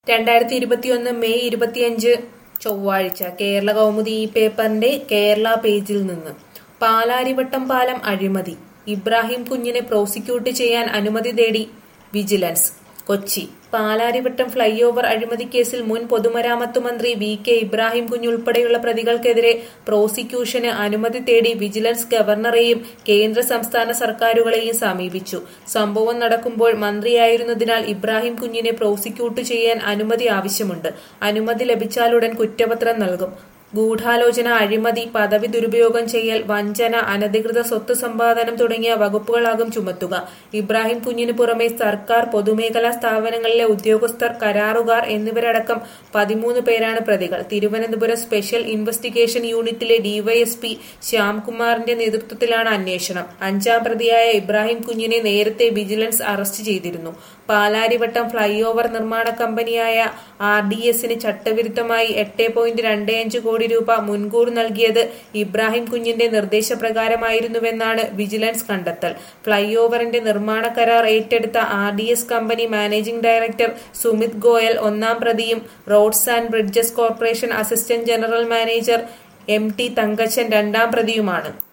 2021 May 25 ചൊവ്വാഴ്ച കേരള കൗമുദി ഈ പേപ്പറിന്റെ കേരള പേജിൽ നിന്ന് പാലാരിവട്ടം പാലം അഴിമതി ഇബ്രാഹിം കുഞ്ഞിനെ പ്രോസിക്യൂട്ട് ചെയ്യാൻ അനുമതി തേടി vigilance Kochi Palarivattom flyover അഴിമതി കേസിൽ മുൻ പൊതുമരാമത്ത് മന്ത്രി വി.കെ. ഇബ്രാഹിം കുഞ്ഞ് ഉൾപ്പെടെയുള്ള പ്രതികൾക്കെതിരെ പ്രോസിക്യൂഷന് അനുമതി തേടി വിജിലൻസ് ഗവർണറെയും കേന്ദ്ര സംസ്ഥാന സർക്കാരുകളെയും സമീപിച്ചു. സംഭവം നടക്കുമ്പോൾ മന്ത്രിയായിരുന്നതിനാൽ ഇബ്രാഹിം കുഞ്ഞിനെ പ്രോസിക്യൂട്ട് ചെയ്യാൻ അനുമതി ആവശ്യമുണ്ട്. അനുമതി ലഭിച്ചാലുടൻ കുറ്റപത്രം നൽകും. ഗൂഢാലോചന, അഴിമതി, പദവി ദുരുപയോഗം ചെയ്യൽ, വഞ്ചന, അനധികൃത സ്വത്ത് സമ്പാദനം തുടങ്ങിയ വകുപ്പുകളാകും ചുമത്തുക. ഇബ്രാഹിം കുഞ്ഞിന് പുറമെ സർക്കാർ, പൊതുമേഖലാ സ്ഥാപനങ്ങളിലെ ഉദ്യോഗസ്ഥർ, കരാറുകാർ എന്നിവരടക്കം 13 പേരാണ് പ്രതികൾ. തിരുവനന്തപുരം സ്പെഷ്യൽ ഇൻവെസ്റ്റിഗേഷൻ യൂണിറ്റിലെ ഡിവൈഎസ്പി ശ്യാംകുമാറിന്റെ നേതൃത്വത്തിലാണ് അന്വേഷണം. 5ാം പ്രതിയായ ഇബ്രാഹിം കുഞ്ഞിനെ നേരത്തെ വിജിലൻസ് അറസ്റ്റ് ചെയ്തിരുന്നു. പാലാരിവട്ടം ഫ്ളൈ ഓവർ നിർമ്മാണ കമ്പനിയായ RDSന് ചട്ടവിരുദ്ധമായി 8.25 കോടി രൂപ മുൻകൂർ നൽകിയത് ഇബ്രാഹിം കുഞ്ഞിന്റെ നിർദ്ദേശപ്രകാരമായിരുന്നുവെന്നാണ് വിജിലൻസ് കണ്ടെത്തൽ. ഫ്ളൈ ഓവറിന്റെ നിർമ്മാണ കരാർ ഏറ്റെടുത്ത RDS company managing director Sumit Goyal 1ാം പ്രതിയും roads and bridges corporation assistant general manager MT Thankachan 2ാം പ്രതിയുമാണ്.